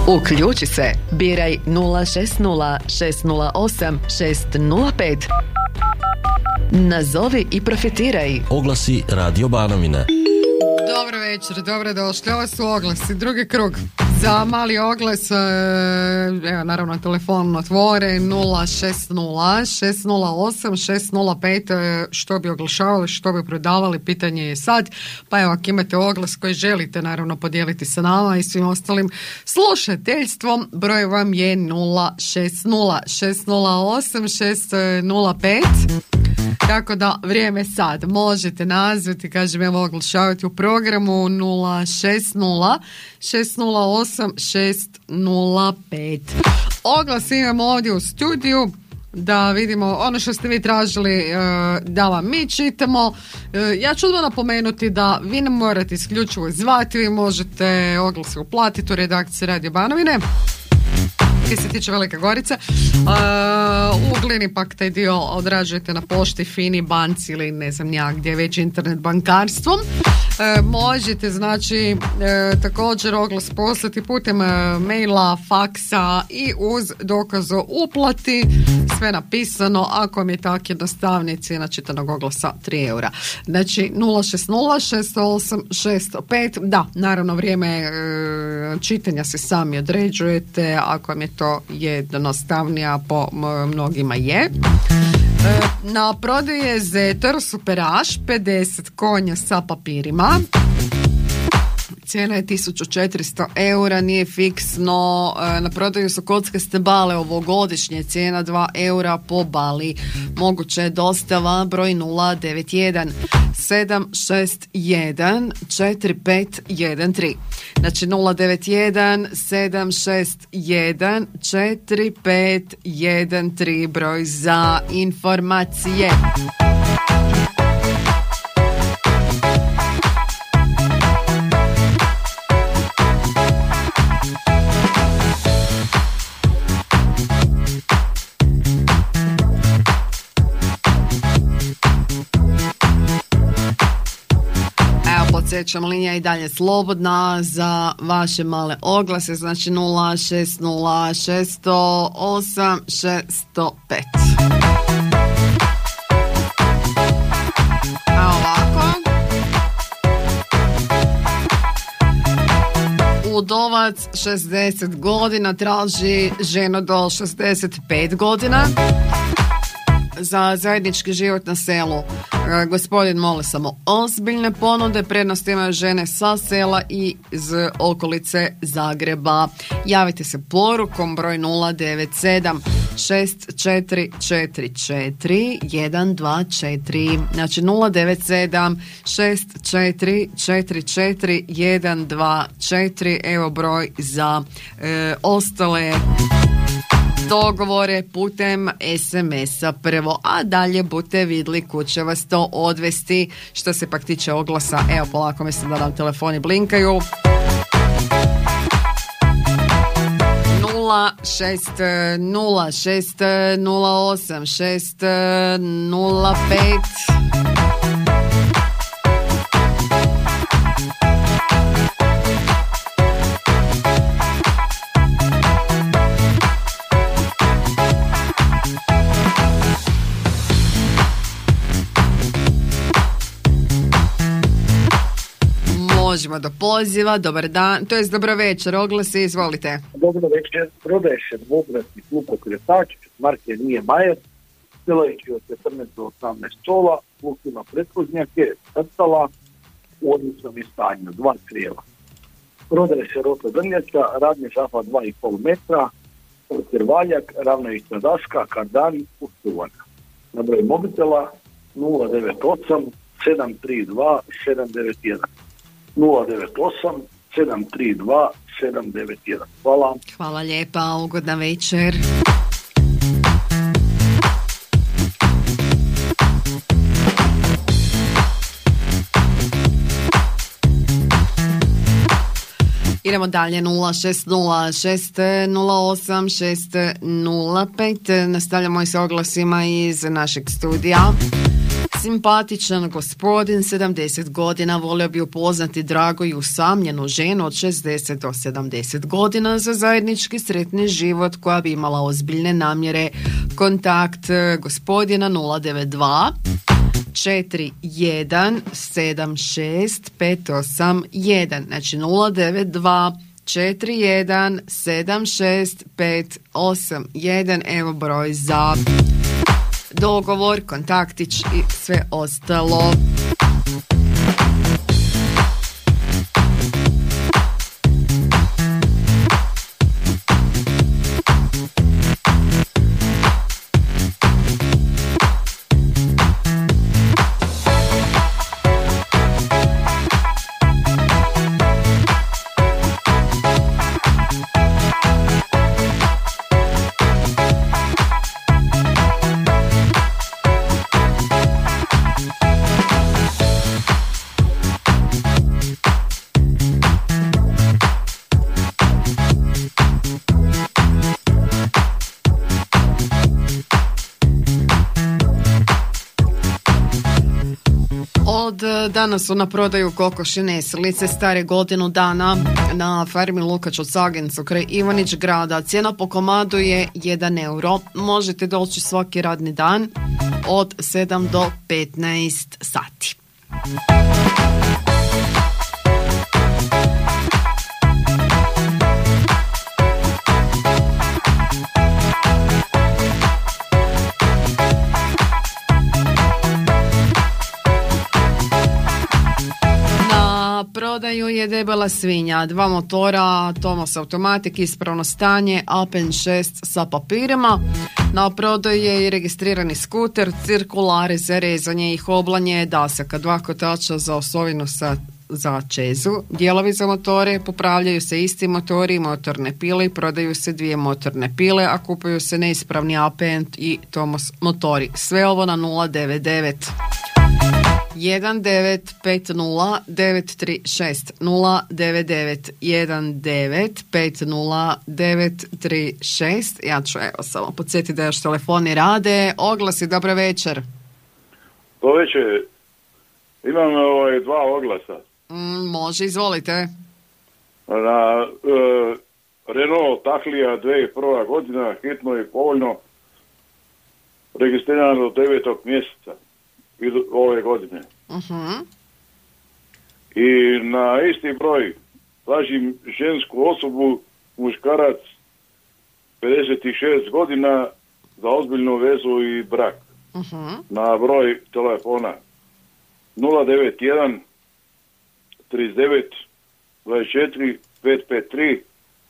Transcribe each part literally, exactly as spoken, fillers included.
Uključi se, biraj nula šest nula šest nula osam šest nula pet. Nazovi i profitiraj. Oglasi Radio Banovine. Dobro večer, dobro došli. Ovo su oglasi, drugi krug. Za mali oglas, evo naravno telefon otvore nula šest nula šest nula osam šest nula pet. Što bi oglašavali, što bi prodavali, pitanje je sad. Pa evo, ako imate oglas koji želite naravno podijeliti sa nama i svim ostalim slušateljstvom, broj vam je nula šest nula šest nula osam šest nula pet. Tako da vrijeme sad možete nazvati, kažem evo oglašavati u programu nula šest nula šest nula osam šest nula pet. Oglas imamo ovdje u studiju da vidimo ono što ste vi tražili da vam mi čitamo. Ja ću odmah napomenuti da vi ne morate isključivo zvati, vi možete oglase uplatiti u redakciji Radio Banovine. Što se tiče Velike Gorice, uh, u Glini pak taj dio odrađujete na pošti, Fini, banci ili ne znam ja gdje već internet bankarstvom. E, možete znači e, također oglas poslati putem e, maila, faksa i uz dokaz o uplati, sve napisano. Ako vam je tako jednostavnije, cijena čitanog oglasa tri eura. Znači nula šest nula šest osam šest pet. Da, naravno vrijeme e, čitanja se sami određujete, ako vam je to jednostavnije, a po mnogima je. Na prodaju je Zetor Superaš pedeset konja sa papirima. Cijena je tisuću četiristo eura, nije fiksno. Na prodaju su kockaste bale ovogodišnje, cijena dva eura po bali. Moguće je dostava, broj nula devet jedan sedam šest jedan četiri pet jedan tri. Znači nula devet jedan sedam šest jedan četiri pet jedan tri, broj za informacije. Podsjećam, linija i dalje slobodna za vaše male oglase, znači nula šest nula šest osam šest pet. A ovako, udovac šezdeset godina traži ženu do šezdeset pet godina za zajednički život na selu. Gospodin moli samo ozbiljne ponude, prednost imaju žene sa sela i iz okolice Zagreba. Javite se porukom broj nula devet sedam šest četiri četiri četiri jedan dva četiri. Znači nula devet sedam šest četiri četiri četiri jedan dva četiri. Evo broj za e, ostale dogovore putem es em es-a prvo, a dalje budete vidli kud će vas to odvesti. Što se pak tiče oglasa, evo polako mislim da nam telefoni blinkaju. nula šest nula šest nula osam šest nula pet. Možemo do poziva, dobar dan, to jest dobro večer, oglasi, izvolite. Dobro večer, prodaje se dvobratni lukokretač, marke Nije Majer, selajući od četrnaest do osamnaest stola, luk ima pretkožnjake, srtala, u odličnom je stanju, dva crijeva. Prodaje se rota drnjača, radni žafa dva i pol metra, krvaljak, ravnovićna daska, kardan, ustuvana. Na broj mobitela nula devet osam sedam tri dva sedam devet jedan. nula devet osam sedam tri dva sedam devet jedan. Hvala. Hvala lijepa, ugodna večer. Idemo dalje, nula šest nula šest nula osam šest nula pet. Nastavljamo i sa oglasima iz našeg studija. Simpatičan gospodin, sedamdeset godina, volio bi upoznati dragu i usamljenu ženu od šezdeset do sedamdeset godina za zajednički sretni život koja bi imala ozbiljne namjere. Kontakt gospodina nula devet dva četiri jedan sedam šest pet osam jedan, znači nula devet dva četiri jedan sedam šest pet osam jedan, evo broj za dogovor, kontaktić i sve ostalo. Danas su na prodaju kokošine slice stare godinu dana na farmi Lukač od Sagencu kraj Ivanić grada. Cijena po komadu je jedan euro. Možete doći svaki radni dan od sedam do petnaest sati. Prodaju je debela svinja, dva motora, Tomos Automatic, ispravno stanje, Alpen šest sa papirima. Na prodaju je i registrirani skuter, cirkulare za rezanje i hoblanje, dasaka, dva kotača za osovinu sa za čezu, dijelovi za motore, popravljaju se isti motori i motorne pile i prodaju se dvije motorne pile, a kupuju se neispravni Alpen i Tomos motori. Sve ovo na nula devet devet jedan devet pet nula devet tri šest nula devet devet jedan devet pet nula devet tri šest. Ja ću evo samo podsjetiti da još telefoni rade. Oglasi, dobro večer. Dobro večer. Imam ovaj, dva oglasa. Mm, može, izvolite. Na uh, Renault Taklija dvije tisuće prva godina, hitno i povoljno, registrirano do devetog mjeseca ove godine. Uh-huh. I na isti broj tražim žensku osobu, muškarac, pedeset šest godina, za ozbiljnu vezu i brak. Uh-huh. Na broj telefona nula devet jedan trideset devet dvadeset četiri pet pet tri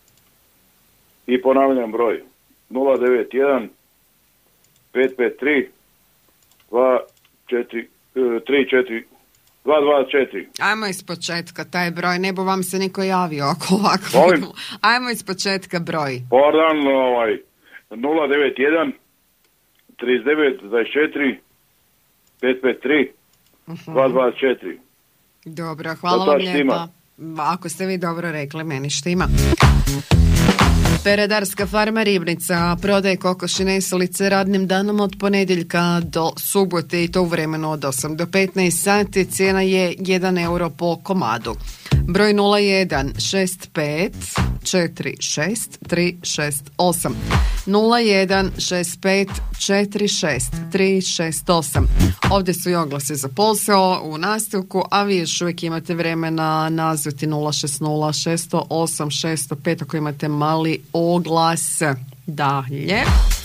i ponavljam broj nula devet jedan pet pet tri dva četiri tri četiri dva dva četiri. Ajmo iz početka taj broj, ne bo vam se niko javio ako ovako. Molim? Ajmo iz početka broj. Pardon, ovaj, nula devet jedan trideset devet dvadeset četiri pet pet tri dva dva četiri. Dobro, hvala to vam štima. lijepa. Ako ste vi dobro rekli, meni štima. Peredarska farma Ribnica prodaje kokošine i slice radnim danom od ponedjeljka do subote i to u vremenu od osam do petnaest sati. Cijena je jedan euro po komadu. Broj nula jedan šest pet četiri šest tri šest osam nula jedan šest pet četiri šest tri šest osam. Ovdje su i oglasi za posao u nastavku, a vi još uvijek imate vremena nazvati nula šest nula šest zero osam šest zero pet ako imate mali oglas. Dalje.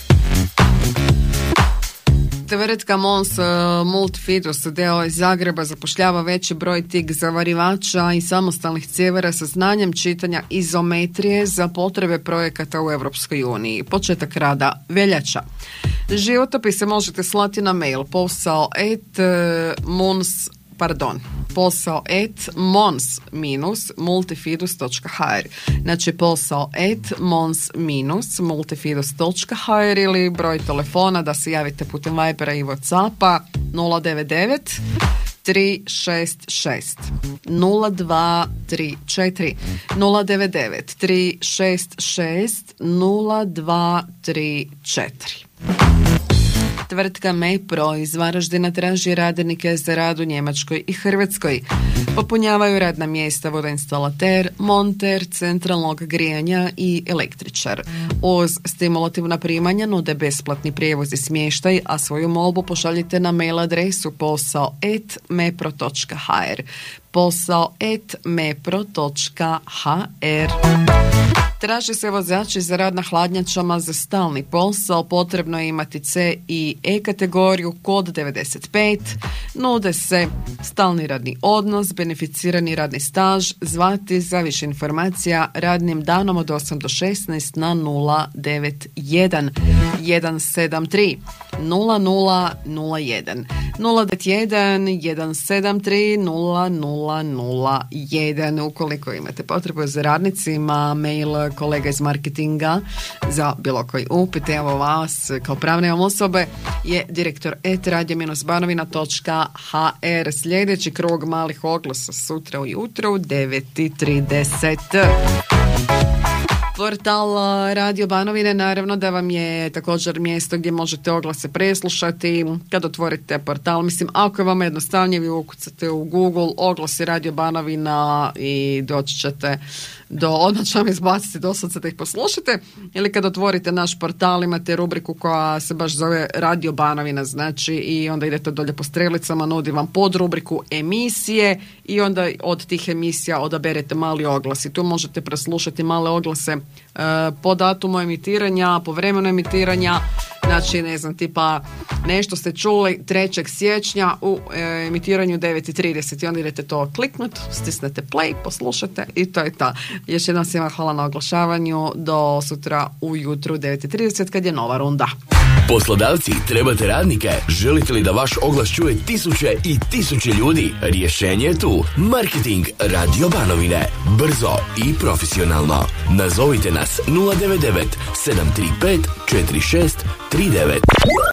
Tvrtka Mons Multifidus deo iz Zagreba zapošljava veći broj tik zavarivača i samostalnih cjevera sa znanjem čitanja izometrije za potrebe projekata u Europskoj uniji. Početak rada veljača. Životopise možete slati na mail posao et mons pardon, posao et mons minus multifidus točka h r. Znači posao et mons minus multifidus točka h r ili broj telefona da se javite putem Vibera i Whatsappa nula devet devet tri šest šest nula dva tri četiri nula devet devet tri šest šest nula dva tri četiri. Tvrtka MEPRO iz Varaždina traži radnike za rad u Njemačkoj i Hrvatskoj. Popunjavaju radna mjesta vodoinstalater, monter, centralnog grijanja i električar. Uz stimulativna primanja nude besplatni prijevoz i smještaj, a svoju molbu pošaljite na mail adresu posao et mepro točka ha er. posao et mepro točka ha er. Traži se vozači za rad na hladnjačama za stalni posao, potrebno je imati C i E kategoriju, kod devedeset pet, nude se stalni radni odnos, beneficirani radni staž, zvati za više informacija radnim danom od osam do šesnaest na nula devet jedan jedan sedam tri nula nula nula jedan nula devet jedan jedan sedam tri nula nula nula jedan. Ukoliko imate potrebu za radnicima, mail kolega iz marketinga za bilo koji upit, evo vas kao pravne osobe je direktor et radio banovina točka ha er. Sljedeći krug malih oglasa sutra ujutro u devet i trideset. Portal Radio Banovine naravno da vam je također mjesto gdje možete oglase preslušati kad otvorite portal. Mislim, ako je vam jednostavnije, vi ukucate u Google oglasi Radio Banovina i doći ćete do, odmah će vam izbaciti doslovce da ih poslušate. Ili kad otvorite naš portal imate rubriku koja se baš zove Radio Banovina, znači, i onda idete dolje po strelicama, nudi vam pod rubriku emisije i onda od tih emisija odaberete mali oglas i tu možete preslušati male oglase po datumu emitiranja, po vremenu emitiranja, znači ne znam, tipa nešto ste čuli trećeg siječnja u e, emitiranju devet i trideset i onda idete to kliknuti, stisnete play, poslušate i to je ta. Još jednom svima hvala na oglašavanju, do sutra ujutru u devet i trideset kad je nova runda. Poslodavci, trebate radnike? Želite li da vaš oglas čuje tisuće i tisuće ljudi? Rješenje je tu. Marketing Radio Banovine. Brzo i profesionalno. Nazovite nas nula devet devet sedam tri pet četiri šest tri devet.